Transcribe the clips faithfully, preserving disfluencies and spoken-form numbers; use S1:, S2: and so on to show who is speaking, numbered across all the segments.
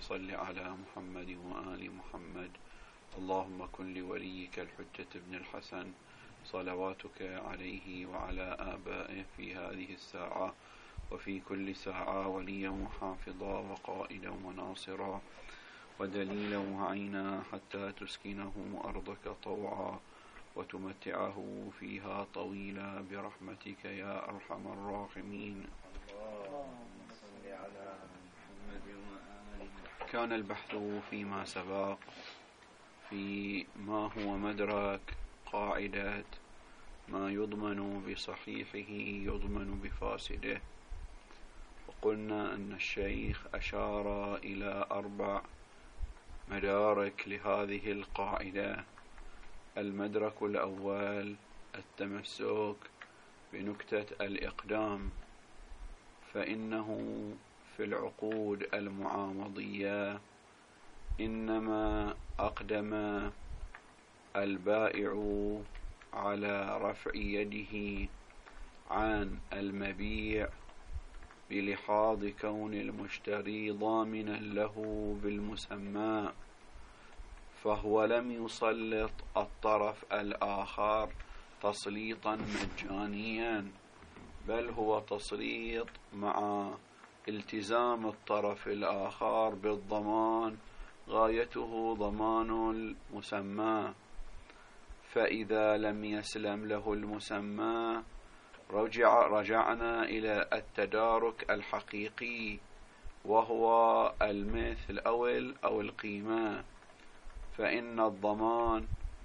S1: صل على محمد وآل محمد. اللهم كن لوليك الحجة ابن الحسن صلواتك عليه وعلى آبائه في هذه الساعة وفي كل ساعة وليا وحافظا وقائدا وناصرا ودليلا وعينا حتى تسكنه أرضك طوعا وتمتعه فيها طويلا برحمتك يا أرحم الراحمين.
S2: اللهم صل على محمد وآل محمد.
S1: كان البحث فيما سبق في ما هو مدرك قاعدة ما يضمن بصحيحه يضمن بفاسده، وقلنا أن الشيخ أشار إلى أربع مدارك لهذه القاعدة. المدرك الأول التمسك بنكتة الإقدام، فإنه في العقود المعامضية إنما أقدم البائع على رفع يده عن المبيع بلحاظ كون المشتري ضامنا له بالمسمى، فهو لم يسلط الطرف الآخر تسليطا مجانيا، بل هو تسليط مع التزام الطرف الآخر بالضمان، غايته ضمان المسمى. فإذا لم يسلم له المسمى رجع رجعنا إلى التدارك الحقيقي، وهو المثل أو أو القيمة. فإن الضمان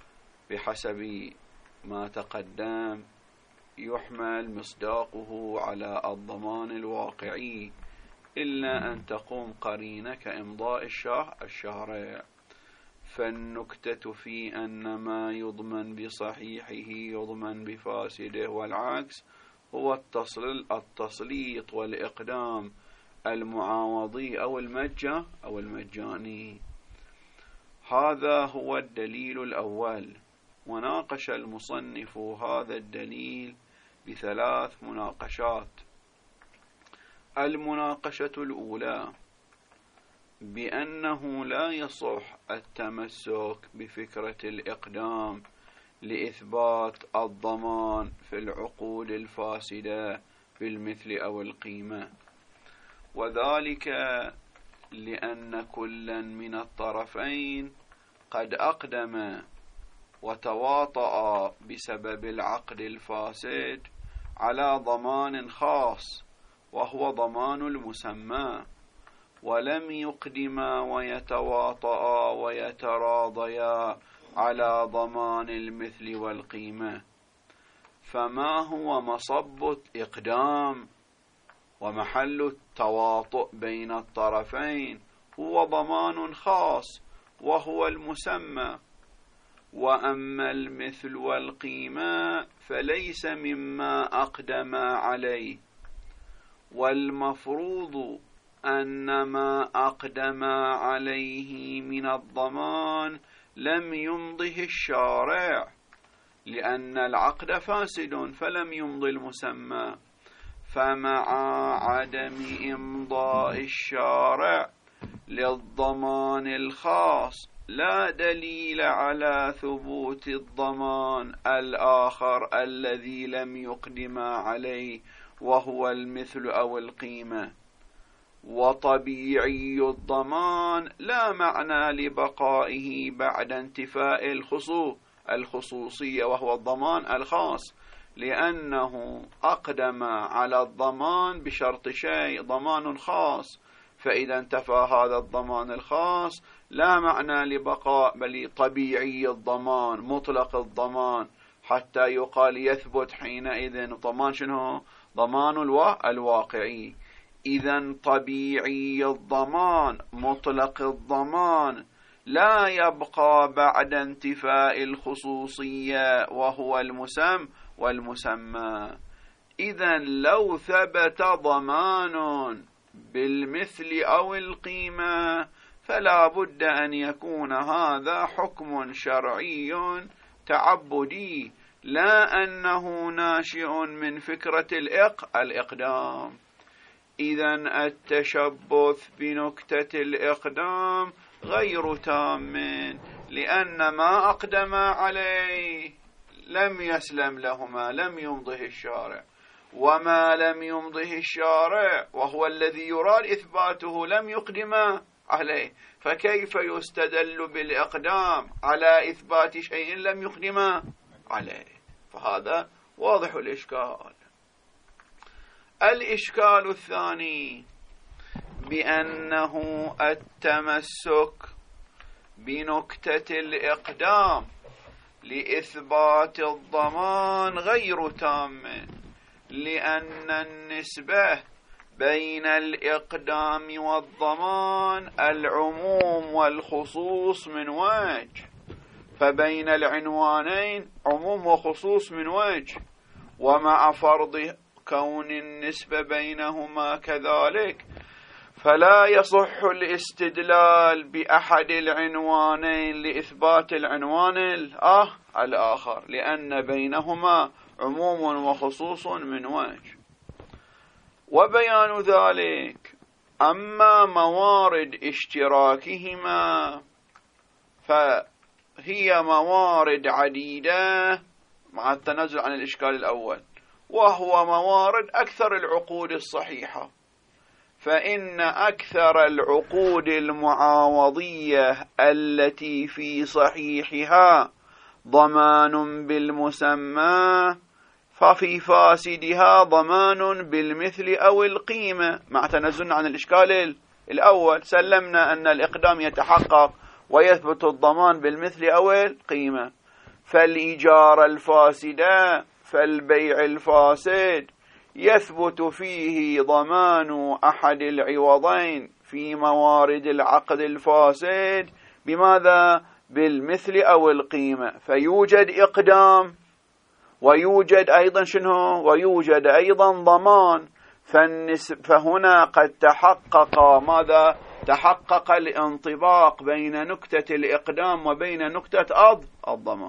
S1: بحسب ما تقدم يحمل مصداقه على الضمان الواقعي، إلا أن تقوم قرينة كإمضاء الشارع. فالنكتة في أن ما يضمن بصحيحه يضمن بفاسده والعكس هو التصل التسليط والإقدام المعاوضي أو المجة أو المجاني. هذا هو الدليل الأول، وناقش المصنف هذا الدليل بثلاث مناقشات. المناقشة الأولى بأنه لا يصح التمسك بفكرة الإقدام لإثبات الضمان في العقود الفاسدة بالمثل أو القيمة، وذلك لأن كلا من الطرفين قد أقدم وتواطأ بسبب العقد الفاسد على ضمان خاص وهو ضمان المسمى، ولم يقدما ويتواطأ ويتراضيا على ضمان المثل والقيمة. فما هو مصب الإقدام ومحل التواطؤ بين الطرفين؟ هو ضمان خاص وهو المسمى، وأما المثل والقيمة فليس مما أقدم عليه، والمفروض أن ما أقدم عليه من الضمان لم يمضه الشارع، لأن العقد فاسد فلم يمضي المسمى. فمع عدم إمضاء الشارع للضمان الخاص لا دليل على ثبوت الضمان الآخر الذي لم يقدم عليه وهو المثل أو القيمة. وطبيعي الضمان لا معنى لبقائه بعد انتفاء الخصوص الخصوصية وهو الضمان الخاص، لأنه أقدم على الضمان بشرط شيء ضمان خاص، فإذا انتفى هذا الضمان الخاص لا معنى لبقاء، بل طبيعي الضمان مطلق الضمان حتى يقال يثبت حينئذ ضمان شنو؟ ضمان الواقعي. إذن طبيعي الضمان مطلق الضمان لا يبقى بعد انتفاء الخصوصية وهو المسمى والمسمى. إذن لو ثبت ضمان بالمثل أو القيمة فلا بد أن يكون هذا حكم شرعي تعبدي، لا أنه ناشئ من فكرة الإق الإقدام. إذن التشبث بنكتة الإقدام غير تام، لأن ما أقدم عليه لم يسلم لهما، لم يمضه الشارع، وما لم يمضه الشارع وهو الذي يراد إثباته لم يقدم عليه، فكيف يستدل بالإقدام على إثبات شيء لم يقدم عليه؟ فهذا واضح الإشكال. الإشكال الثاني بأنه التمسك بنكتة الإقدام لإثبات الضمان غير تام، لأن النسبة بين الإقدام والضمان العموم والخصوص من وجه، فبين العنوانين عموم وخصوص من وجه، ومع فرض كون النسبة بينهما كذلك فلا يصح الاستدلال بأحد العنوانين لإثبات العنوان الآخر، لأن بينهما عموم وخصوص من وجه. وبيان ذلك أما موارد اشتراكهما فهي موارد عديدة مع التنازل عن الإشكال الأول، وهو موارد أكثر العقود الصحيحة، فإن أكثر العقود المعاوضية التي في صحيحها ضمان بالمسمى ففي فاسدها ضمان بالمثل أو القيمة، مع تنازلنا عن الإشكال الأول سلمنا أن الإقدام يتحقق ويثبت الضمان بالمثل أو القيمة. فالإيجار الفاسدة فالبيع الفاسد يثبت فيه ضمان أحد العوضين في موارد العقد الفاسد بماذا؟ بالمثل أو القيمة، فيوجد إقدام ويوجد أيضا شنو؟ ويوجد أيضا ضمان، فهنا قد تحقق ماذا؟ تحقق الانطباق بين نكتة الإقدام وبين نكتة الضمان.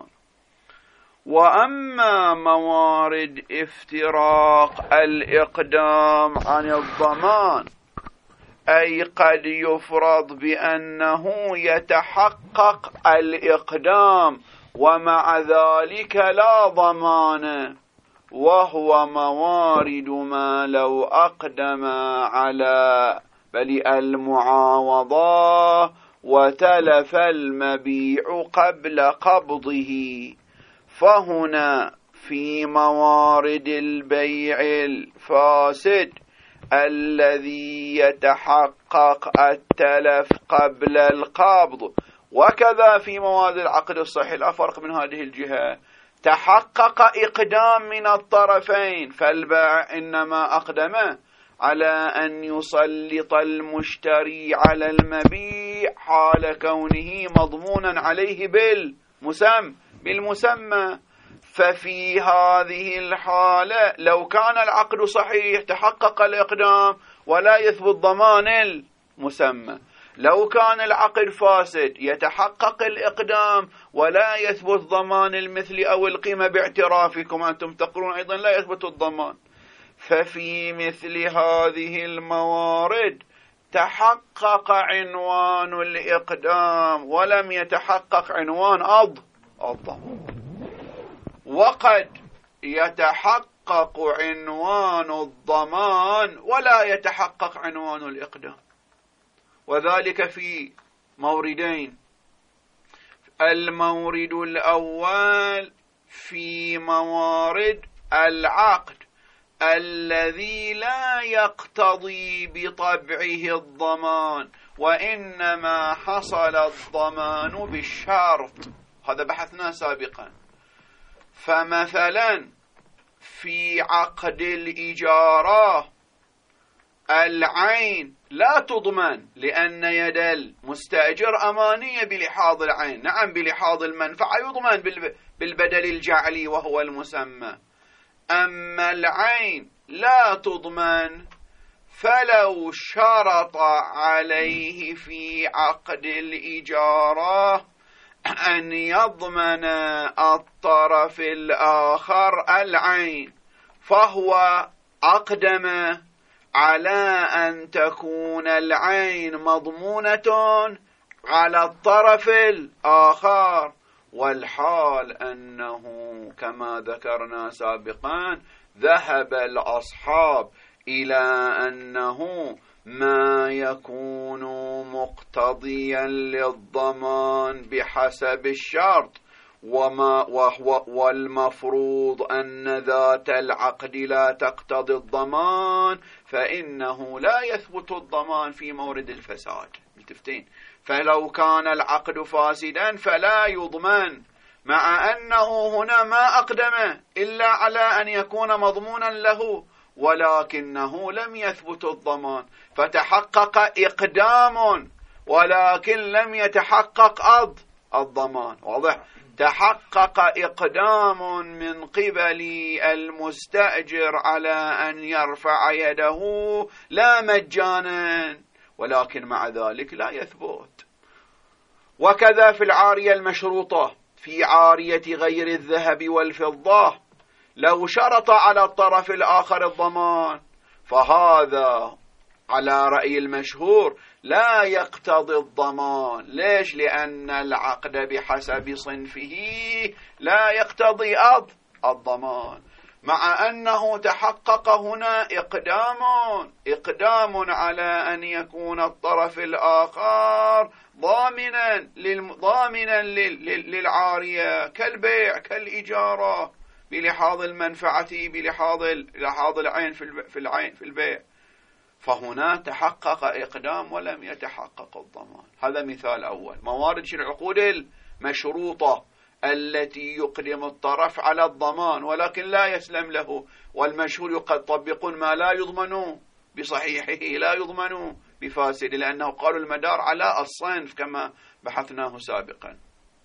S1: وأما موارد افتراق الإقدام عن الضمان أي قد يفرض بأنه يتحقق الإقدام ومع ذلك لا ضمان، وهو موارد ما لو أقدم على بل المعاوضة وتلف المبيع قبل قبضه، فهنا في موارد البيع الفاسد الذي يتحقق التلف قبل القبض، وكذا في موارد العقد الصحيح لا فرق من هذه الجهة، تحقق إقدام من الطرفين، فالبائع إنما أقدم على أن يسلط المشتري على المبيع حال كونه مضمونا عليه بالمسمى بالمسمى ففي هذه الحالة لو كان العقد صحيح تحقق الإقدام ولا يثبت ضمان المسمى، لو كان العقد فاسد يتحقق الإقدام ولا يثبت ضمان المثل أو القيمة باعترافكم أنتم تقولون أيضا لا يثبت الضمان. ففي مثل هذه الموارد تحقق عنوان الإقدام ولم يتحقق عنوان الضمان، وقد يتحقق عنوان الضمان ولا يتحقق عنوان الإقدام، وذلك في موردين. المورد الأول في موارد العقد الذي لا يقتضي بطبعه الضمان، وإنما حصل الضمان بالشرط، هذا بحثنا سابقا. فمثلا في عقد الإجارة العين لا تضمن لأن يد المستأجر أمانية بلحاظ العين، نعم بلحاظ المنفعة يضمن بالبدل الجعلي وهو المسمى، أما العين لا تضمن، فلو شرط عليه في عقد الإجارة أن يضمن الطرف الآخر العين، فهو أقدم على أن تكون العين مضمونة على الطرف الآخر، والحال أنه كما ذكرنا سابقا ذهب الأصحاب إلى أنه ما يكون مقتضيا للضمان بحسب الشرط وما وهو والمفروض أن ذات العقد لا تقتضي الضمان، فإنه لا يثبت الضمان في مورد الفساد. ملتفتين. فلو كان العقد فاسدا فلا يضمن، مع أنه هنا ما أقدم إلا على أن يكون مضمونا له، ولكنه لم يثبت الضمان، فتحقق إقدام ولكن لم يتحقق أض الضمان. واضح؟ تحقق إقدام من قبل المستأجر على أن يرفع يده لا مجانا، ولكن مع ذلك لا يثبت. وكذا في العارية المشروطة، في عارية غير الذهب والفضة لو شرط على الطرف الآخر الضمان فهذا على رأي المشهور لا يقتضي الضمان. ليش؟ لأن العقد بحسب صنفه لا يقتضي أض الضمان، مع أنه تحقق هنا إقدام إقدام على أن يكون الطرف الآخر ضامنا ضامنا للعارية كالبيع كالإجارة بلحاظ المنفعة بلحاظ لحاظ العين في العين في البيع، فهنا تحقق إقدام ولم يتحقق الضمان. هذا مثال أول. موارد العقود المشروطة التي يقدم الطرف على الضمان ولكن لا يسلم له، والمشهور يطبقون ما لا يضمن بصحيحه لا يضمن بفاسد، لأنه قالوا المدار على الصنف كما بحثناه سابقا.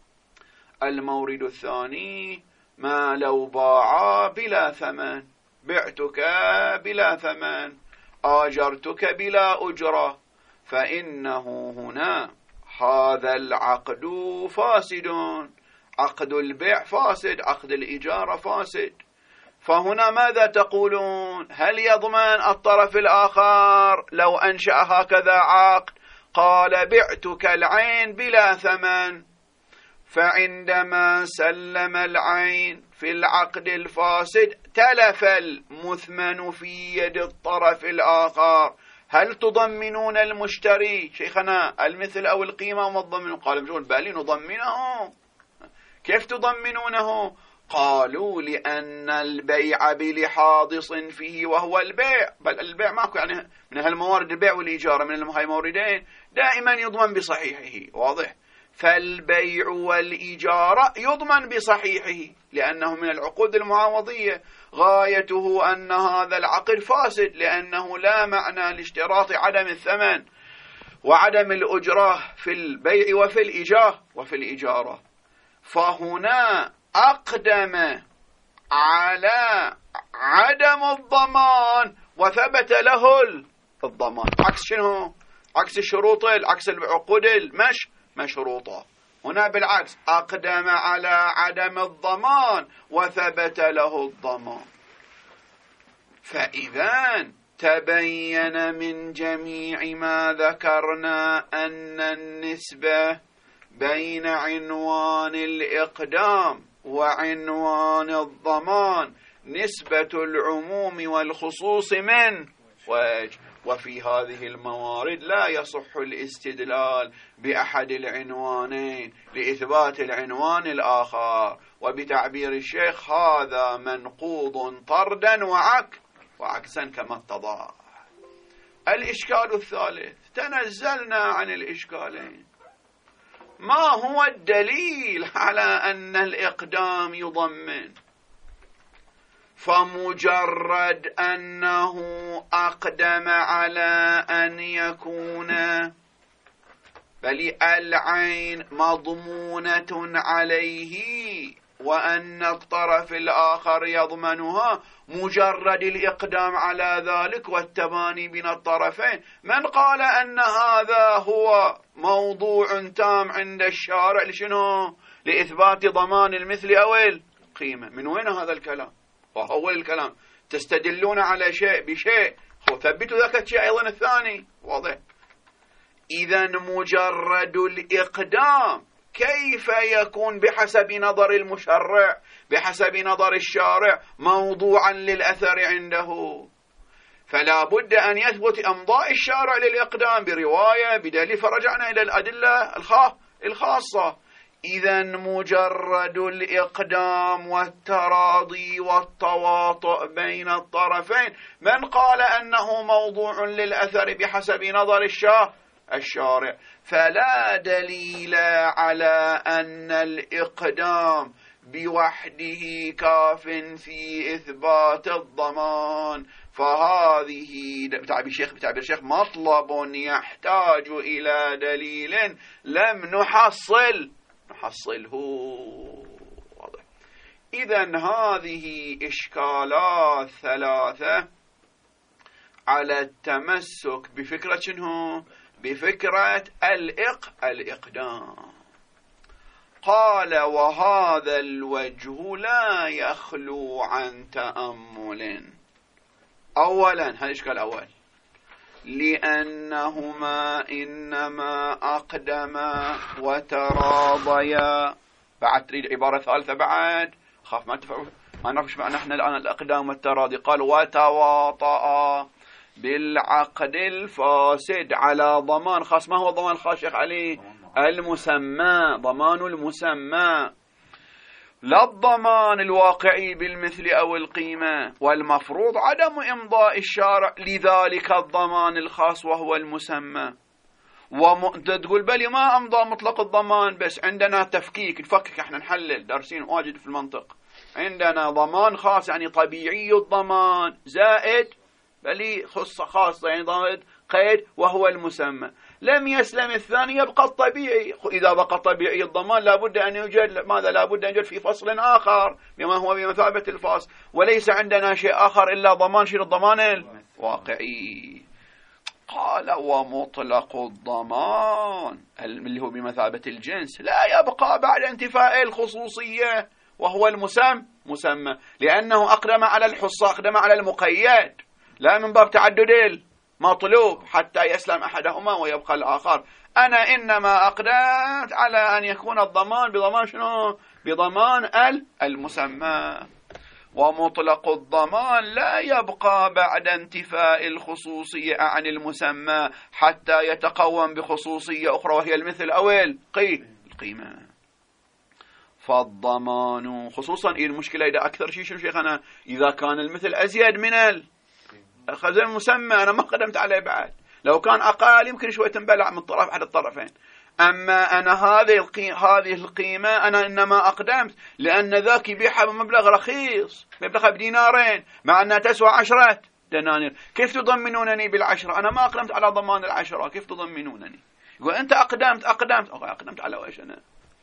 S1: المورد الثاني ما لو باع بلا ثمن، بعتك بلا ثمن، آجرتك بلا أجرة، فإنه هنا هذا العقد فاسد، عقد البيع فاسد، عقد الإجارة فاسد. فهنا ماذا تقولون؟ هل يضمن الطرف الآخر لو أنشأ هكذا عقد؟ قال بعتك العين بلا ثمن، فعندما سلم العين في العقد الفاسد تلف المثمن في يد الطرف الآخر، هل تضمنون المشتري شيخنا المثل أو القيمة ومضمنون؟ قال مجول بالي نضمنه. كيف تضمنونه؟ قالوا لأن البيع بلحاظ صنفه وهو البيع، بل البيع ماكو يعني من هالموارد البيع والإجارة من هاي موردين دائما يضمن بصحيحه. واضح؟ فالبيع والإجارة يضمن بصحيحه لأنه من العقود المعاوضية، غايته أن هذا العقد فاسد لأنه لا معنى لاشتراط عدم الثمن وعدم الأجرة في البيع وفي الإجارة وفي الإجارة. فهنا أقدم على عدم الضمان وثبت له الضمان، عكس شنو؟ عكس الشروط، عكس العقود المش مشروطة. هنا بالعكس أقدم على عدم الضمان وثبت له الضمان. فإذا تبين من جميع ما ذكرنا أن النسبة بين عنوان الإقدام وعنوان الضمان نسبة العموم والخصوص من وجه، وفي هذه الموارد لا يصح الاستدلال بأحد العنوانين لإثبات العنوان الآخر، وبتعبير الشيخ هذا منقوض طردا وعك وعكسا كما اتضح. الإشكال الثالث، تنزلنا عن الإشكالين. ما هو الدليل على أن الإقدام يضمن؟ فمجرد أنه أقدم على أن يكون بل العين مضمونة عليه وأن الطرف الآخر يضمنها، مجرد الإقدام على ذلك والتباني بين الطرفين، من قال أن هذا هو موضوع تام عند الشارع لشنو؟ لإثبات ضمان المثل أو القيمة. من وين هذا الكلام؟ وهو الكلام تستدلون على شيء بشيء وثبتوا ذاك الشيء أيضا الثاني واضح. إذا مجرد الإقدام كيف يكون بحسب نظر المشرع بحسب نظر الشارع موضوعا للأثر عنده؟ فلا بد أن يثبت أمضاء الشارع للإقدام برواية بدليل، فرجعنا إلى الأدلة الخاصة. إذا مجرد الإقدام والتراضي والتواطؤ بين الطرفين من قال أنه موضوع للأثر بحسب نظر الشاه الشارع؟ فلا دليل على أن الإقدام بوحده كاف في إثبات الضمان. فهذه بتعبير الشيخ بتعبير الشيخ مطلب يحتاج إلى دليل لم نحصل نحصله. واضح. إذن هذه إشكالات ثلاثة على التمسك بفكرة شنو؟ بفكرة الإق الإقدام. قال وهذا الوجه لا يخلو عن تأمل. أولا هذا الإشكال الأول، لأنهما إنما أقدما وتراضيا. بعد تريد عبارة ثالثة بعد خاف ما تفعل ما نعرفش معنى احنا الآن الأقدام والتراضي. قال وتواطأ بالعقد الفاسد على ضمان خاص. ما هو ضمان خاص شيخ علي؟ المسمى، ضمان المسمى، لا الضمان الواقعي بالمثل أو القيمة. والمفروض عدم إمضاء الشارع لذلك الضمان الخاص وهو المسمى. وتقول بلي ما أمضى مطلق الضمان، بس عندنا تفكيك نفكك احنا نحلل دارسين واجد في المنطق. عندنا ضمان خاص يعني طبيعي الضمان زائد بلي خص خاصة يعني ضمان قيد وهو المسمى. لم يسلم الثاني يبقى الطبيعي. إذا بقى طبيعي الضمان لابد أن يوجد ماذا؟ لابد أن يوجد في فصل آخر بما هو بمثابة الفصل، وليس عندنا شيء آخر إلا ضمان شنو؟ الضمان الواقعي. قال ومطلق الضمان اللي هو بمثابة الجنس لا يبقى بعد انتفاء الخصوصية وهو المسمى مسمى، لأنه أقدم على الحصة، أقدم على المقيد، لا من باب تعدد مطلوب حتى يسلم أحدهما ويبقى الآخر. أنا إنما أقدمت على أن يكون الضمان بضمان شنو؟ بضمان المسمى. ومطلق الضمان لا يبقى بعد انتفاء الخصوصية عن المسمى حتى يتقوم بخصوصية أخرى وهي المثل أو القيمة. فالضمان خصوصا المشكلة إذا أكثر شيء شو شيخنا؟ إذا كان المثل أزيد من الخزن المسمى أنا ما قدمت عليه بعد، لو كان أقل يمكن شوية تنبلع من طرف أحد الطرفين. أما أنا هذه القيمة هذه القيمة أنا إنما أقدمت لأن ذاك يبيعها بمبلغ رخيص، مبلغ بدينارين مع أنها تسوى عشرة دنانير. كيف تضمنونني بالعشرة؟ أنا ما أقدمت على ضمان العشرة، كيف تضمنونني؟ يقول أنت أقدمت أقدمت أقدمت على وإيش أنا؟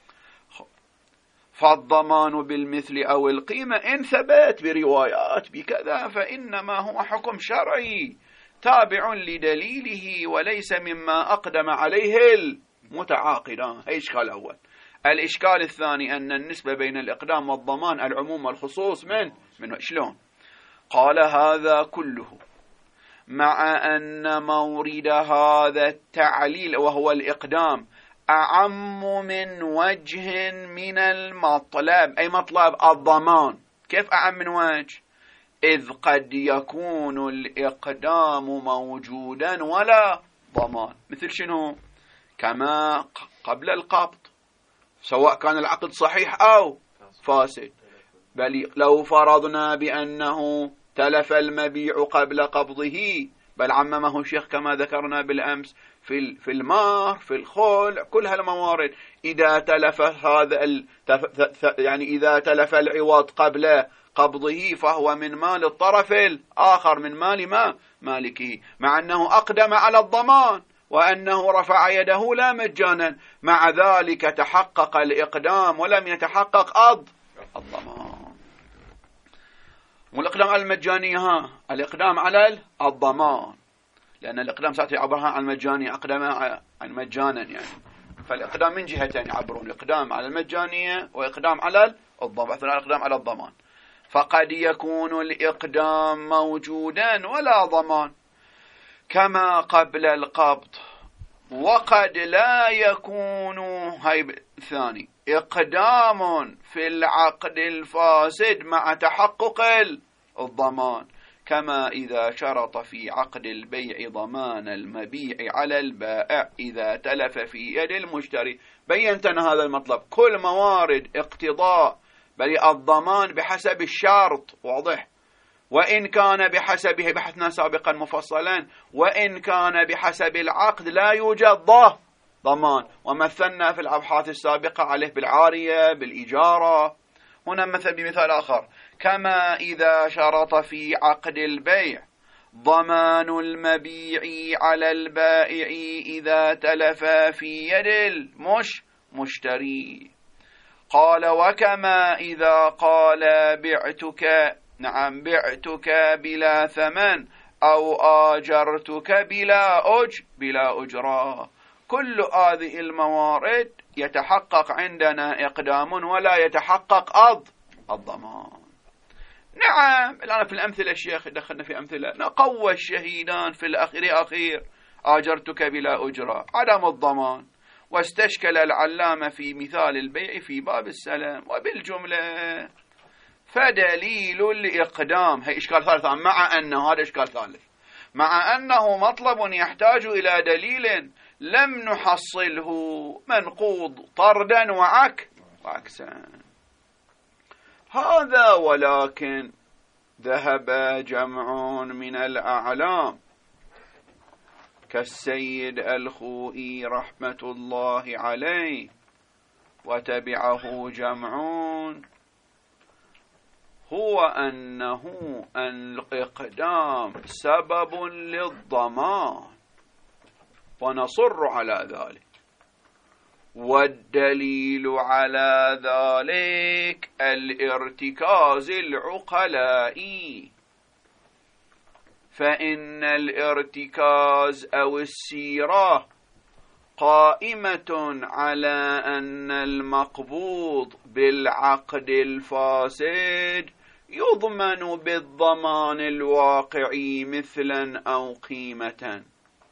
S1: فالضمان بالمثل أو القيمة إن ثبت بروايات بكذا فإنما هو حكم شرعي تابع لدليله وليس مما أقدم عليه المتعاقدان. هي إشكال الأول. الإشكال الثاني أن النسبة بين الإقدام والضمان العموم والخصوص من من شلون؟ قال هذا كله مع أن مورد هذا التعليل وهو الإقدام أعم من وجه من المطلب. أي مطلب الضمان. كيف أعم من وجه؟ إذ قد يكون الإقدام موجودا ولا ضمان. مثل شنو؟ كما قبل القبض سواء كان العقد صحيح أو فاسد. بل لو فرضنا بأنه تلف المبيع قبل قبضه، بل عممه الشيخ كما ذكرنا بالأمس في في المار في الخلع كل هالموارد. إذا تلف هذا يعني إذا تلف العوض قبل قبضه فهو من مال الطرف الآخر من مال ما مالكه، مع أنه أقدم على الضمان وأنه رفع يده لا مجانا، مع ذلك تحقق الإقدام ولم يتحقق أض الضمان. والإقدام على المجانية ها الإقدام على الضمان، لأن الإقدام ساعات يعبرها عن المجانية، أقدم عن مجانا يعني. فالإقدام من جهتين يعبرون، إقدام على المجانية وإقدام على الضمان، الإقدام على الضمان. فقد يكون الإقدام موجودا ولا ضمان، كما قبل القبض. وقد لا يكون هاي الثاني إقدام في العقد الفاسد مع تحقق الضمان، كما إذا شرط في عقد البيع ضمان المبيع على البائع إذا تلف في يد المشتري. بينت أنا هذا المطلب، كل موارد اقتضاء بل الضمان بحسب الشرط واضح، وإن كان بحسبه بحثنا سابقا مفصلا، وإن كان بحسب العقد لا يوجد ضمان، ومثلنا في الأبحاث السابقة عليه بالعارية بالإجارة. هنا مثل بمثال آخر، كما إذا شرط في عقد البيع ضمان المبيع على البائع إذا تلف في يد المش مشتري. قال وكما إذا قال بعتك، نعم بعتك بلا ثمن أو آجرتك بلا أج بلا أجرة. كل هذه الموارد يتحقق عندنا إقدام ولا يتحقق أض الضمان. نعم الآن في الأمثلة الشيخ دخلنا في أمثلة، نقوى الشهيدان في الأخير أخير آجرتك بلا أجرة عدم الضمان، واستشكل العلامة في مثال البيع في باب السلام. وبالجملة فدليل الإقدام هي إشكال ثالث، مع أن هذا إشكال ثالث، مع أنه مطلب يحتاج إلى دليل لم نحصله منقوض طردا وعك وعكسا. هذا ولكن ذهب جمع من الأعلام كالسيد الخوئي رحمة الله عليه، وتبعه جمعون، هو أنه الإقدام سبب للضمان ونصر على ذلك، والدليل على ذلك الارتكاز العقلائي، فإن الارتكاز أو السيرة قائمة على أن المقبوض بالعقد الفاسد يضمن بالضمان الواقعي مثلا أو قيمة.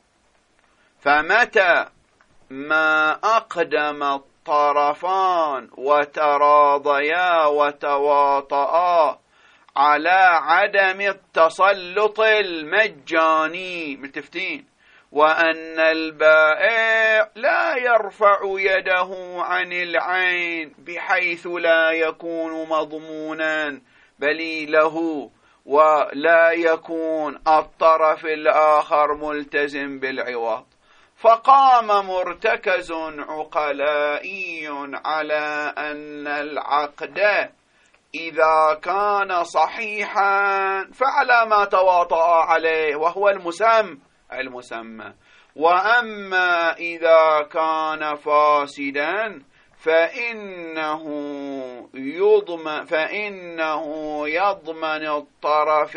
S1: فمتى ما أقدم الطرفان وتراضيا وتواطئا على عدم التسلط المجاني متفتين، وأن البائع لا يرفع يده عن العين بحيث لا يكون مضمونا بل له، ولا يكون الطرف الآخر ملتزم بالعوض، فقام مرتكز عقلائي على أن العقد إذا كان صحيحا فعلى ما تواطأ عليه وهو المسمى المسمى، وأما إذا كان فاسدا فإنه يضمن فإنه يضمن الطرف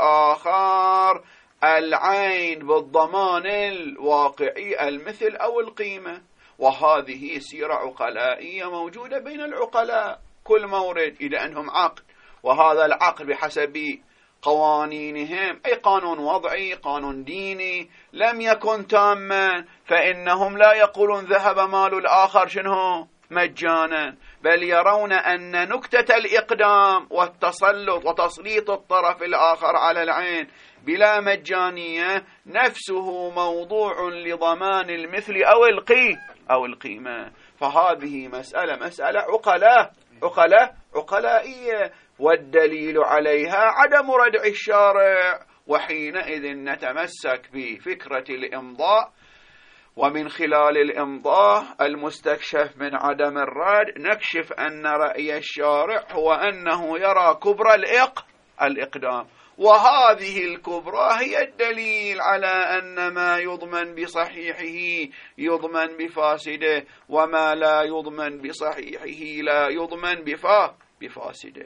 S1: الآخر العين بالضمان الواقعي المثل أو القيمة. وهذه سيرة عقلائية موجودة بين العقلاء، كل مورد إذا أنهم عقد، وهذا العقد بحسب قوانينهم أي قانون وضعي قانون ديني لم يكن تاما، فإنهم لا يقولون ذهب مال الآخر شنو مجانا، بل يرون أن نكتة الإقدام والتسلط وتسليط الطرف الآخر على العين بلا مجانية نفسه موضوع لضمان المثل أو القي أو القيمة. فهذه مسألة مسألة عقلاء عقلاء عقلائية، والدليل عليها عدم ردع الشارع، وحينئذ نتمسك بفكرة الإمضاء، ومن خلال الإمضاء المستكشف من عدم الرد نكشف أن رأي الشارع هو أنه يرى كبرى الإق الإقدام، وهذه الكبرى هي الدليل على أن ما يضمن بصحيحه يضمن بفاسده، وما لا يضمن بصحيحه لا يضمن بفا بفاسده.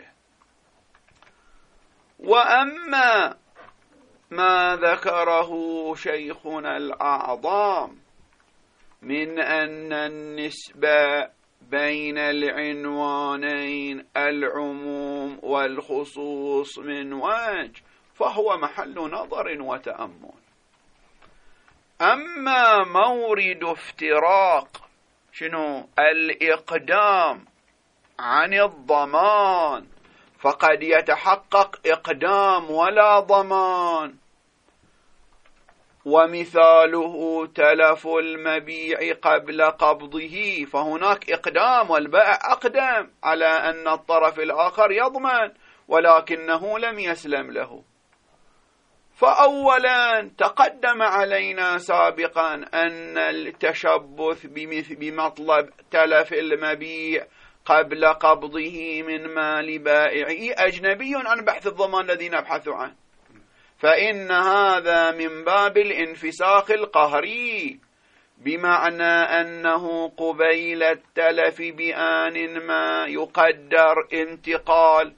S1: وأما ما ذكره شيخنا الأعظم من أن النسبة بين العنوانين العموم والخصوص من وجه، فهو محل نظر وتأمل. أما مورد افتراق شنو الإقدام عن الضمان فقد يتحقق إقدام ولا ضمان، ومثاله تلف المبيع قبل قبضه، فهناك إقدام والبائع أقدم على أن الطرف الآخر يضمن ولكنه لم يسلم له. فأولا تقدم علينا سابقا أن التشبث بمطلب تلف المبيع قبل قبضه من مال بائعه أجنبي عن بحث الضمان الذي نبحث عنه، فإن هذا من باب الانفساخ القهري، بمعنى أنه قبيل التلف بآن ما يقدر انتقال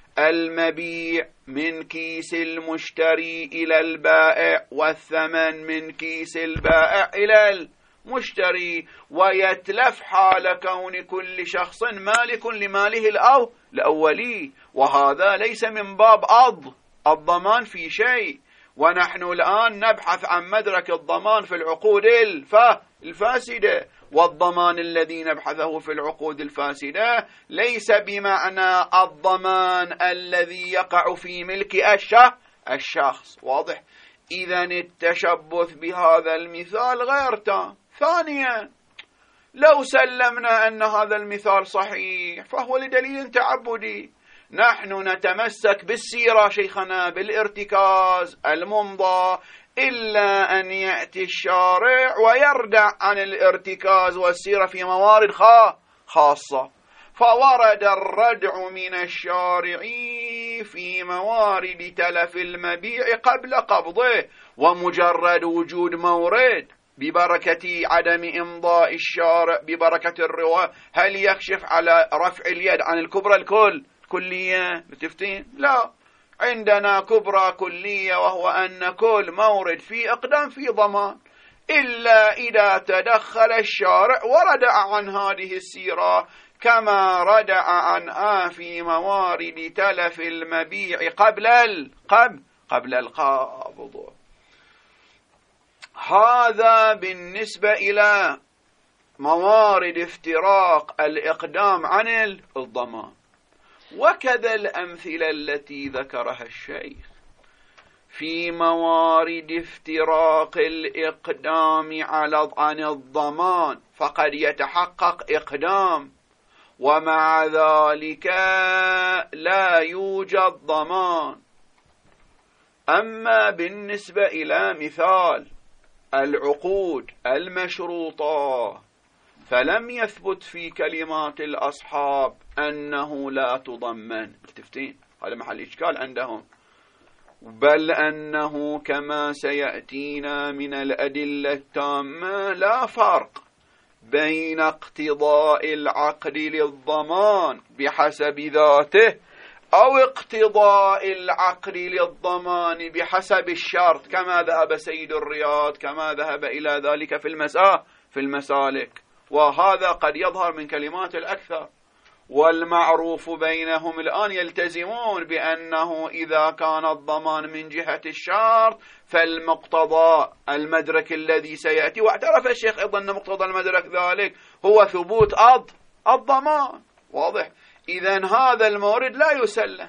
S1: المبيع من كيس المشتري إلى البائع والثمن من كيس البائع إلى المشتري، ويتلف حال كون كل شخص مالك لماله الأو الأولي، وهذا ليس من باب أض الضمان في شيء. ونحن الآن نبحث عن مدرك الضمان في العقود الفاسدة، والضمان الذي نبحثه في العقود الفاسدة ليس بمعنى الضمان الذي يقع في ملك الشخص. واضح؟ إذن التشبث بهذا المثال غير تام. ثانيا، لو سلمنا أن هذا المثال صحيح فهو لدليل تعبدي. نحن نتمسك بالسيرة شيخنا بالارتكاز الممضى، إلا أن يأتي الشارع ويردع عن الارتكاز والسيرة في موارد خاصة، فورد الردع من الشارع في موارد تلف المبيع قبل قبضه، ومجرد وجود مورد ببركة عدم إمضاء الشارع ببركة الرواية هل يكشف على رفع اليد عن الكبرى الكل كلية؟ متفتين؟ لا، عندنا كبرى كلية، وهو أن كل مورد في إقدام في ضمان، إلا إذا تدخل الشارع وردع عن هذه السيرة كما ردع عنها في موارد تلف المبيع قبل القبض قبل القبض. هذا بالنسبة إلى موارد افتراق الإقدام عن الضمان. وكذا الأمثلة التي ذكرها الشيخ في موارد افتراق الإقدام على عن الضمان فقد يتحقق إقدام ومع ذلك لا يوجد ضمان. أما بالنسبة إلى مثال العقود المشروطة فلم يثبت في كلمات الأصحاب أنه لا تضمن. التفتين هذا محل إشكال عندهم، بل أنه كما سيأتينا من الأدلة التامة لا فرق بين اقتضاء العقد للضمان بحسب ذاته أو اقتضاء العقد للضمان بحسب الشرط، كما ذهب سيد الرياض كما ذهب إلى ذلك في المساء في المسالك. وهذا قد يظهر من كلمات الأكثر، والمعروف بينهم الآن يلتزمون بأنه إذا كان الضمان من جهة الشرط فالمقتضى المدرك الذي سيأتي، واعترف الشيخ أيضا أن مقتضى المدرك ذلك هو ثبوت أض الضمان. واضح؟ إذن هذا المورد لا يسلم.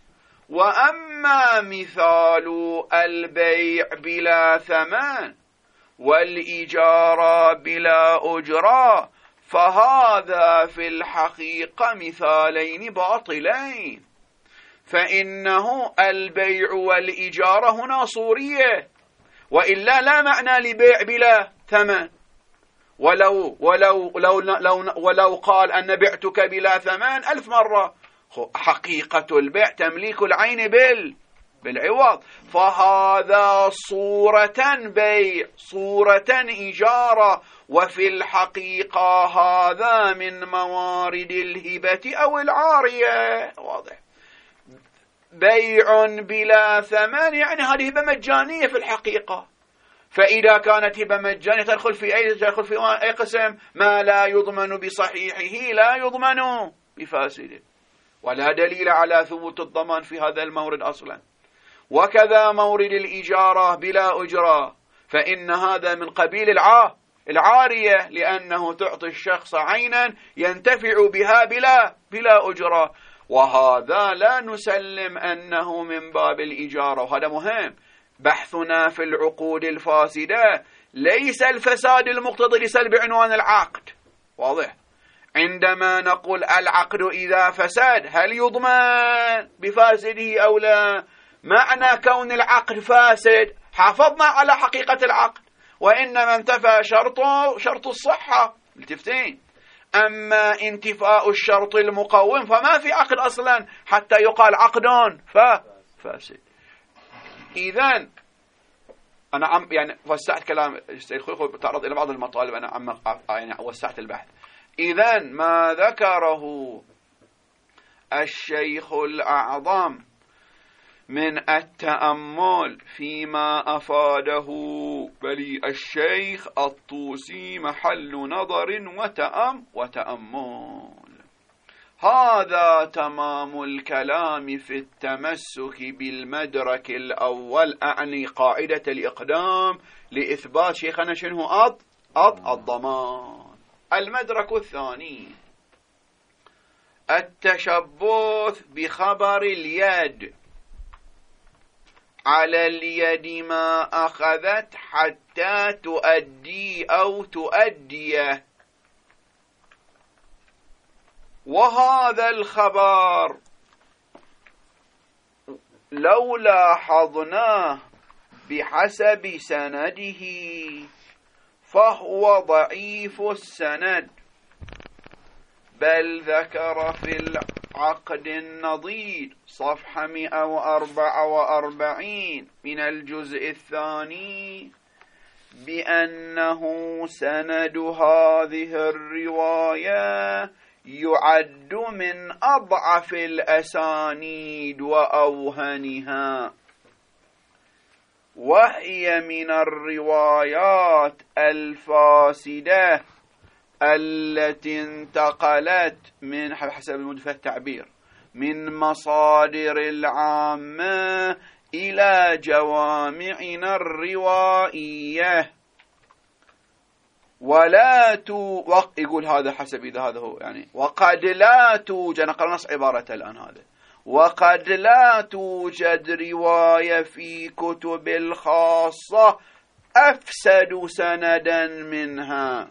S1: وأما مثال البيع بلا ثمن والإجارة بلا أجرة فهذا في الحقيقة مثالين باطلين، فإنه البيع والإجارة هنا صورية، وإلا لا معنى لبيع بلا ثمن. ولو ولو لو لو ولو قال أن بعتك بلا ثمن ألف مرة، حقيقة البيع تمليك العين بال بالعوض، فهذا صورة بيع صورة إجارة، وفي الحقيقة هذا من موارد الهبة أو العارية. واضح؟ بيع بلا ثمن يعني هذه هبة مجانية في الحقيقة، فإذا كانت هبة مجانية تدخل في أي تدخل في أي قسم؟ ما لا يضمن بصحيحه لا يضمن بفاسده، ولا دليل على ثبوت الضمان في هذا المورد أصلا. وكذا مورد الإجارة بلا أجرة، فإن هذا من قبيل العا العارية، لأنه تعطي الشخص عينا ينتفع بها بلا بلا أجرة، وهذا لا نسلم أنه من باب الإجارة. وهذا مهم. بحثنا في العقود الفاسدة ليس الفساد المقتضي لسلب عنوان العقد، واضح؟ عندما نقول العقد إذا فسد هل يضمن بفاسده أو لا؟ معنى كون العقد فاسد حافظنا على حقيقة العقد، وإنما انتفى شرطه شرط الصحة التفتين. أما انتفاء الشرط المقوم فما في عقد أصلا حتى يقال عقد فاسد. إذن أنا عم يعني وسعت كلام السيد خوي تعرض إلى بعض المطالب، أنا عم يعني وسعت البحث. إذن ما ذكره الشيخ الأعظم من التأمل فيما أفاده بلي الشيخ الطوسي محل نظر وتأم وتأمل. هذا تمام الكلام في التمسك بالمدرك الأول، أعني قاعدة الإقدام لإثبات شيخنا شنو أض أض الضمان. المدرك الثاني التشبث بخبر اليد. على اليد ما أخذت حتى تؤدي أو تؤديه، وهذا الخبر لو لاحظناه بحسب سنده فهو ضعيف السند، بل ذكر في العقد النظير صفحة مئة وأربعة وأربعين من الجزء الثاني بأنه سند هذه الرواية يعد من أضعف الأسانيد وأوهنها، وهي من الروايات الفاسدة التي انتقلت من حسب المدفع التعبير من مصادر العامة إلى جوامعنا الروائية، ولا تو يقول هذا حسب إذا هذا هو يعني وقد لا توجد، نقرأ نص عبارة الآن هذا، وقد لا توجد رواية في كتب الخاصة أفسد سندا منها،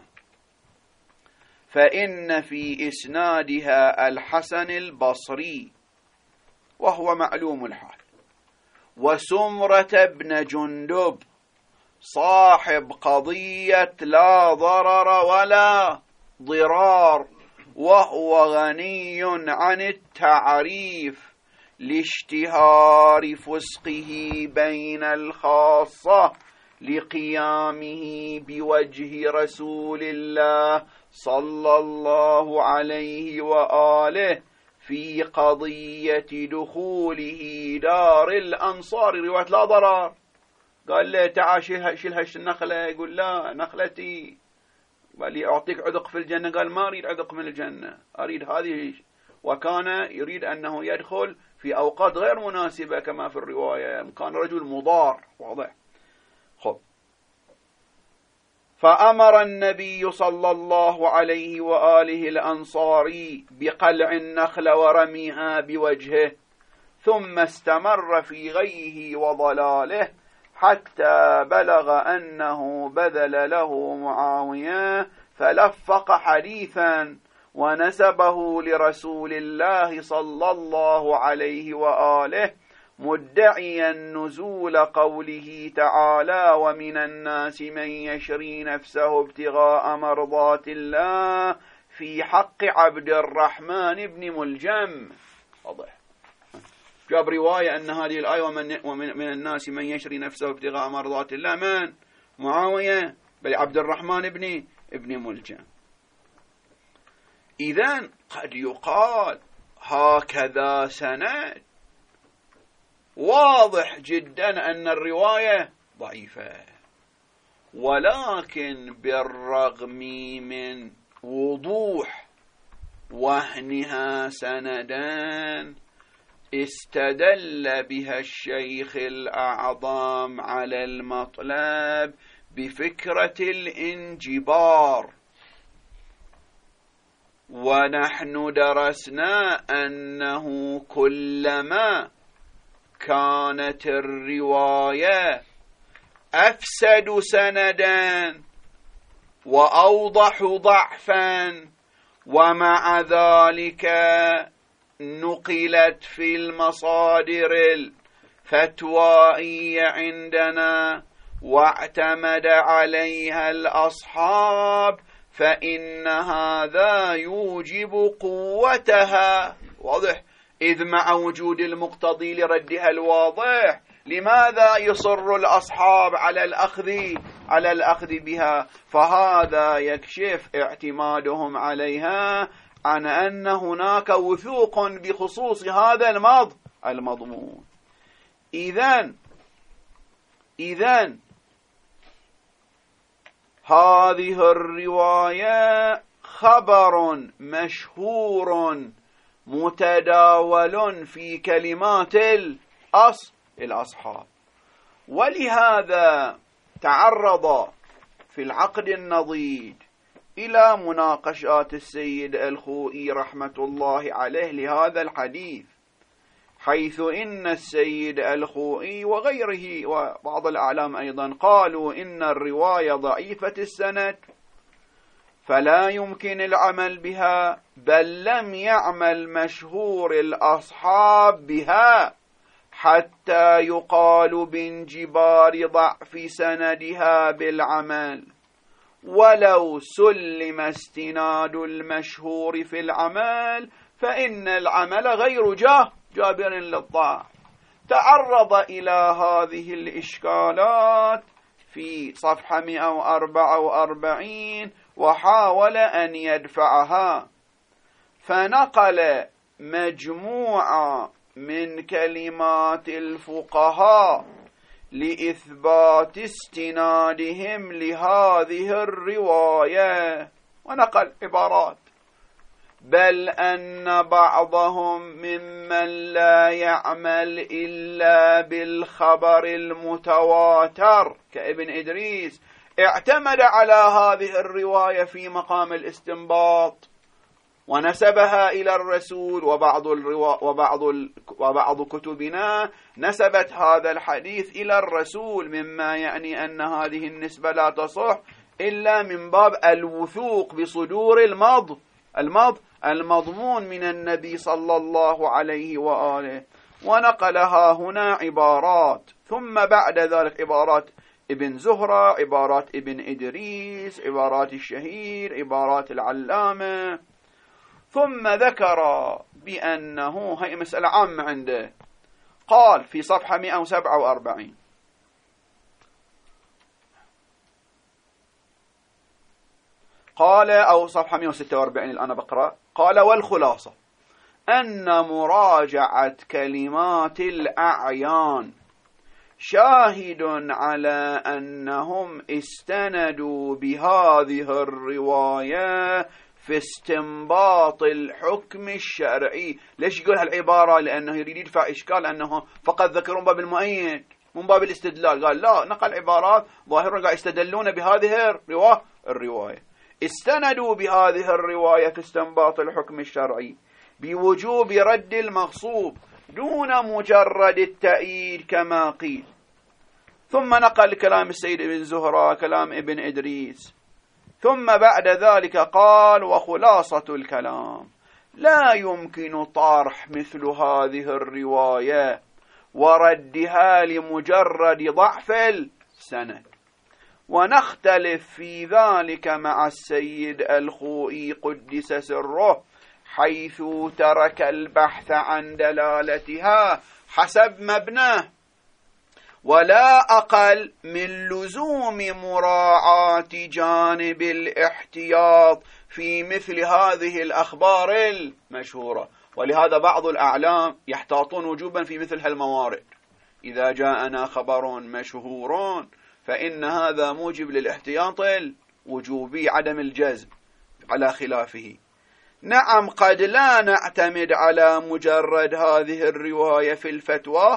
S1: فإن في إسنادها الحسن البصري وهو معلوم الحال، وسمرة بن جندب صاحب قضية لا ضرر ولا ضرار، وهو غني عن التعريف لاشتهار فسقه بين الخاصة لقيامه بوجه رسول الله صلى الله عليه وآله في قضية دخوله دار الأنصار رواية لا ضرر. قال له تعال شيل هش النخلة، يقول لا نخلتي، قال لي أعطيك عذق في الجنة، قال ما أريد عذق من الجنة، أريد هذه، وكان يريد أنه يدخل في أوقات غير مناسبة كما في الرواية، كان رجل مضار واضح. خب فأمر النبي صلى الله عليه وآله الأنصاري بقلع النخل ورميها بوجهه، ثم استمر في غيه وضلاله حتى بلغ أنه بذل له معاوية فلفق حديثا ونسبه لرسول الله صلى الله عليه وآله مدعيا نزول قوله تعالى ومن الناس من يشري نفسه ابتغاء مرضات الله في حق عبد الرحمن بن ملجم. واضح. جاب رواية أن هذه الآية ومن, ومن من الناس من يشري نفسه ابتغاء مرضات الله من معاوية بل عبد الرحمن بن ابن ملجم. إذن قد يقال هكذا سند، واضح جدا أن الرواية ضعيفة، ولكن بالرغم من وضوح وهنها سندان استدل بها الشيخ الأعظم على المطلب بفكرة الانجبار. ونحن درسنا أنه كلما كانت الرواية أفسد سندا وأوضح ضعفا ومع ذلك نقلت في المصادر الفتوائية عندنا واعتمد عليها الأصحاب، فإن هذا يوجب قوتها. واضح؟ إذ مع وجود المقتضي لردها الواضح، لماذا يصر الأصحاب على الأخذ على الأخذ بها؟ فهذا يكشف اعتمادهم عليها عن أن هناك وثوق بخصوص هذا المض المضمون. إذن إذن هذه الرواية خبر مشهور متداول في كلمات الأص الأصحاب، ولهذا تعرض في العقد النضيد إلى مناقشات السيد الخوئي رحمة الله عليه لهذا الحديث، حيث إن السيد الخوئي وغيره وبعض الأعلام أيضا قالوا إن الرواية ضعيفة السند فلا يمكن العمل بها، بل لم يعمل مشهور الأصحاب بها حتى يقال بانجبار ضعف سندها بالعمل، ولو سلم استناد المشهور في العمل فإن العمل غير جاه جابر للضعف. تعرض إلى هذه الإشكالات في صفحة مئة وأربعة وأربعين وحاول أن يدفعها، فنقل مجموعة من كلمات الفقهاء لإثبات استنادهم لهذه الرواية، ونقل عبارات: بل أن بعضهم ممن لا يعمل إلا بالخبر المتواتر كابن إدريس اعتمد على هذه الرواية في مقام الاستنباط ونسبها إلى الرسول، وبعض الروا... وبعض ال... وبعض كتبنا نسبت هذا الحديث إلى الرسول، مما يعني أن هذه النسبة لا تصح إلا من باب الوثوق بصدور المض المض المضمون من النبي صلى الله عليه وآله. ونقلها هنا عبارات، ثم بعد ذلك عبارات ابن زهرة، عبارات ابن إدريس، عبارات الشهير، عبارات العلامة، ثم ذكر بأنه هي مسألة عامة عنده. قال في صفحة مئة وسبعة وأربعين: قال أو صفحة مئة وستة وأربعين الآن بقرأ. قال: والخلاصة أن مراجعة كلمات الأعيان شاهد على أنهم استندوا بهذه الرواية في استنباط الحكم الشرعي. ليش يقول هالعبارة؟ لأنه يريد يدفع إشكال أنه فقط ذكرون باب المؤيد من باب الاستدلال. قال لا، نقل عبارات ظاهرا قاعد يستدلون بهذه الرواية الرواية استندوا بهذه الرواية في استنباط الحكم الشرعي بوجوب رد المغصوب دون مجرد التأييد كما قيل. ثم نقل كلام السيد ابن زهرة، كلام ابن إدريس، ثم بعد ذلك قال: وخلاصة الكلام لا يمكن طرح مثل هذه الرواية وردها لمجرد ضعف السند، ونختلف في ذلك مع السيد الخوئي قدس سره، حيث ترك البحث عن دلالتها حسب مبناه، ولا أقل من لزوم مراعاة جانب الاحتياط في مثل هذه الأخبار المشهورة. ولهذا بعض الأعلام يحتاطون وجوبا في مثل هالموارد. إذا جاءنا خبر مشهور فإن هذا موجب للاحتياط الوجوبي عدم الجزم على خلافه. نعم، قد لا نعتمد على مجرد هذه الرواية في الفتوى،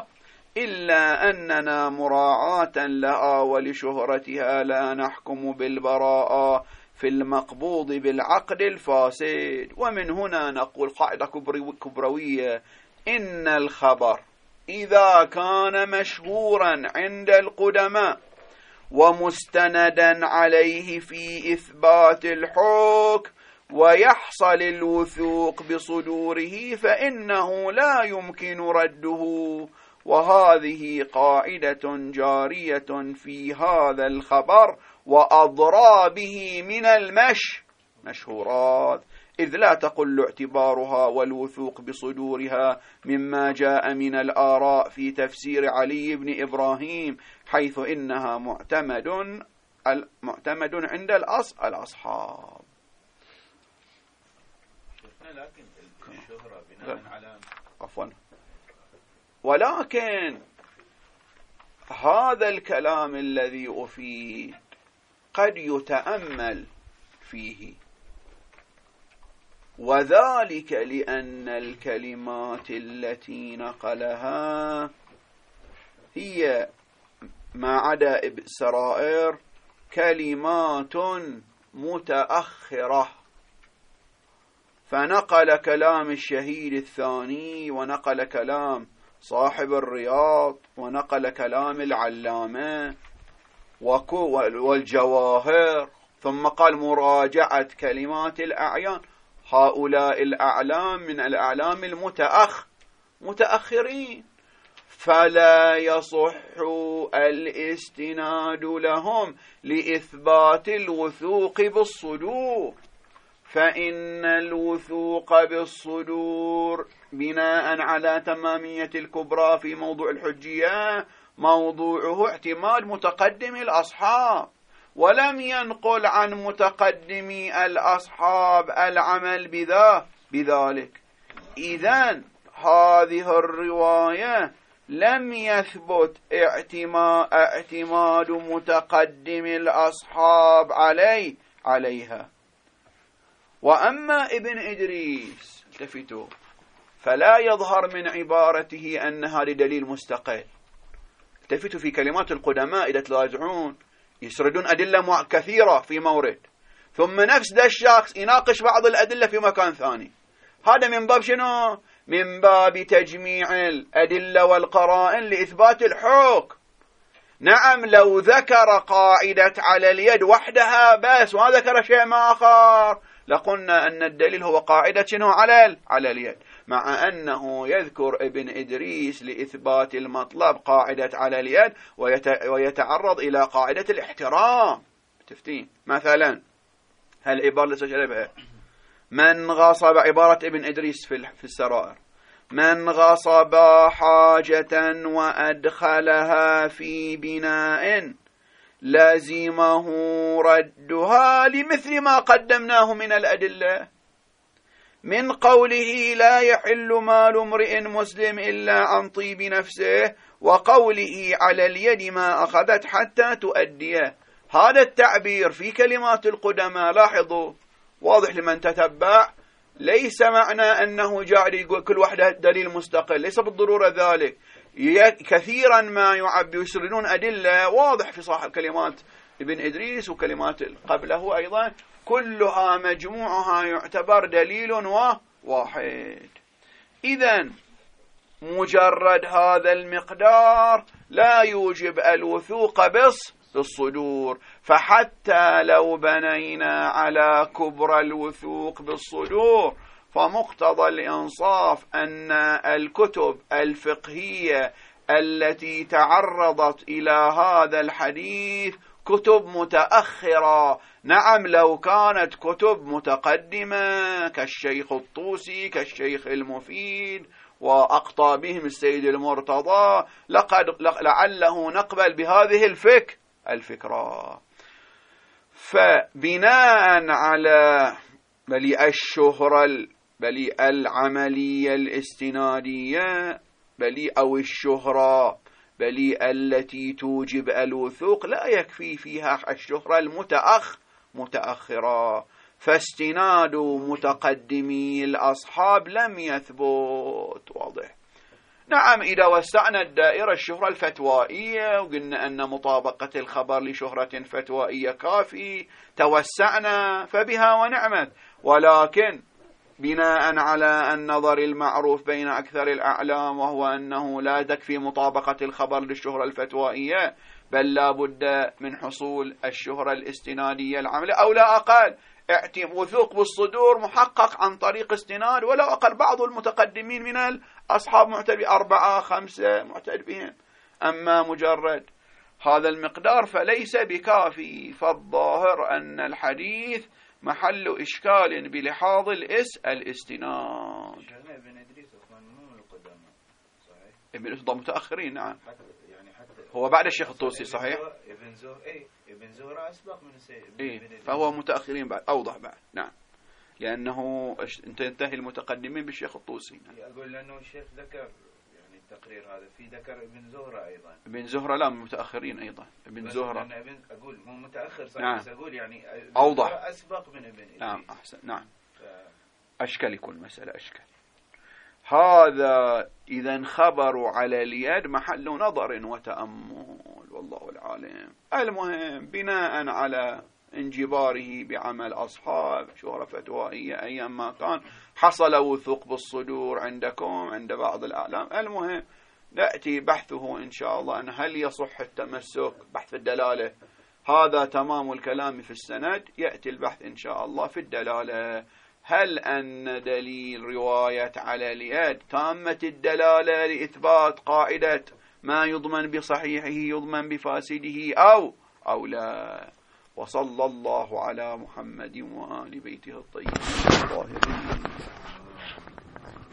S1: إلا أننا مراعاة لها ولشهرتها لا نحكم بالبراءة في المقبوض بالعقد الفاسد. ومن هنا نقول قاعدة كبروية: إن الخبر إذا كان مشهورا عند القدماء ومستندا عليه في إثبات الحكم ويحصل الوثوق بصدوره فإنه لا يمكن رده. وهذه قاعدة جارية في هذا الخبر وأضرابه من المش مشهورات، إذ لا تقل اعتبارها والوثوق بصدورها مما جاء من الآراء في تفسير علي بن إبراهيم، حيث إنها معتمد معتمد عند الأص الأصحاب.
S2: لكن الشهرة بناء على
S1: عفوا ولكن هذا الكلام الذي أفيد قد يتأمل فيه، وذلك لأن الكلمات التي نقلها هي ما عدا السرائر كلمات متأخرة، فنقل كلام الشهيد الثاني ونقل كلام صاحب الرياض ونقل كلام العلامة والجواهر، ثم قال مراجعة كلمات الأعيان. هؤلاء الأعلام من الأعلام المتأخ متأخرين، فلا يصح الاستناد لهم لإثبات الوثوق بالصدور، فإن الوثوق بالصدور بناء على تمامية الكبرى في موضوع الحجية موضوعه اعتماد متقدمي الأصحاب، ولم ينقل عن متقدمي الأصحاب العمل بذا بذلك. إذن هذه الرواية لم يثبت اعتماد متقدم الأصحاب علي عليها. وأما ابن إدريس التفتوا فلا يظهر من عبارته أنها لدليل مستقل. التفتوا في كلمات القدماء إذا تراجعون يسردون أدلة كثيرة في مورد، ثم نفس ذا الشخص يناقش بعض الأدلة في مكان ثاني. هذا من باب شنو؟ من باب تجميع الأدلة والقرائن لإثبات الحكم. نعم لو ذكر قاعدة على اليد وحدها بس وما ذكر شيء ما آخر لقلنا أن الدليل هو قاعدة شنو على على اليد، مع أنه يذكر ابن إدريس لإثبات المطلب قاعدة على اليد ويتعرض إلى قاعدة الاحترام. تفتين مثلا هل عبارة لسه من غصب عبارة ابن إدريس في السرائر: من غصب حاجة وأدخلها في بناء لازمه ردها لمثل ما قدمناه من الأدلة، من قوله لا يحل مال امرئ مسلم إلا عن طيب نفسه، وقوله على اليد ما أخذت حتى تؤديه. هذا التعبير في كلمات القدماء لاحظوا واضح لمن تتبع، ليس معنى أنه جاء يقول كل واحدة دليل مستقل، ليس بالضرورة ذلك. كثيرا ما يعبي يسردون أدلة واضح في صاحب كلمات ابن إدريس وكلمات قبله أيضا، كلها مجموعها يعتبر دليل واحد. إذن مجرد هذا المقدار لا يوجب الوثوق بس بالصدور، فحتى لو بنينا على كبر الوثوق بالصدور فمقتضى الإنصاف أن الكتب الفقهية التي تعرضت إلى هذا الحديث كتب متأخرة. نعم لو كانت كتب متقدمة كالشيخ الطوسي كالشيخ المفيد وأقطى بهم السيد المرتضى لقد لعله نقبل بهذه الفكر الفكرة. فبناء على بل الشهرة بل العملية الاستنادية بل أو الشهرة بل التي توجب الوثوق لا يكفي فيها الشهرة المتأخ متأخرة، فاستناد متقدمي الأصحاب لم يثبت. واضح. نعم إذا وسعنا الدائرة الشهرة الفتوائية وقلنا أن مطابقة الخبر لشهرة فتوائية كافي، توسعنا فبها ونعمت. ولكن بناء على النظر المعروف بين أكثر الأعلام، وهو أنه لا تكفي مطابقة الخبر للشهرة الفتوائية، بل لا بد من حصول الشهرة الاستنادية العملية، أو لا أقل وثوق بالصدور محقق عن طريق استناد، ولو أقل بعض المتقدمين من الأصحاب معتد بأربعة خمسة معتد بهم. أما مجرد هذا المقدار فليس بكافي. فالظاهر أن الحديث محل إشكال بلحاظ الإس الاستناد.
S2: ابن إدريس أصلا مو من القدامى صحيح؟
S1: ابن إدريس متأخرين نعم،
S2: حتى يعني حتى
S1: هو بعد الشيخ الطوسي صحيح؟
S2: ابن زهر اي ابن زهر أسبق من السيد
S1: إيه، فهو متأخرين بعد، أوضح بعد نعم، لأنه تنتهي المتقدمين بالشيخ الطوسي.
S2: نعم. أقول لأنه الشيخ ذكر التقرير هذا في ذكر ابن زهرة أيضا.
S1: ابن زهرة لا متأخرين أيضا، ابن زهرة
S2: ابن أقول مو متأخر صحيح
S1: نعم.
S2: بس أقول يعني
S1: أوضح
S2: أسبق من ابن إدريس.
S1: نعم أحسن نعم
S2: ف...
S1: أشكال يكون مسألة أشكال. هذا إذا خبر على اليد محل نظر وتأمل والله العالم. المهم بناء على انجباره بعمل أصحاب شهرة فتوائية أيام كان حصل وثوق بالصدور عندكم عند بعض الأعلام. المهم نأتي بحثه إن شاء الله أن هل يصح التمسك، بحث الدلالة هذا تمام الكلام في السند، يأتي البحث إن شاء الله في الدلالة. هل أن دليل رواية على اليد تامة الدلالة لإثبات قاعدة ما يضمن بصحيحه يضمن بفاسده أو أو لا؟ وصلى الله على محمد وآل بيته الطيبين الطاهرين.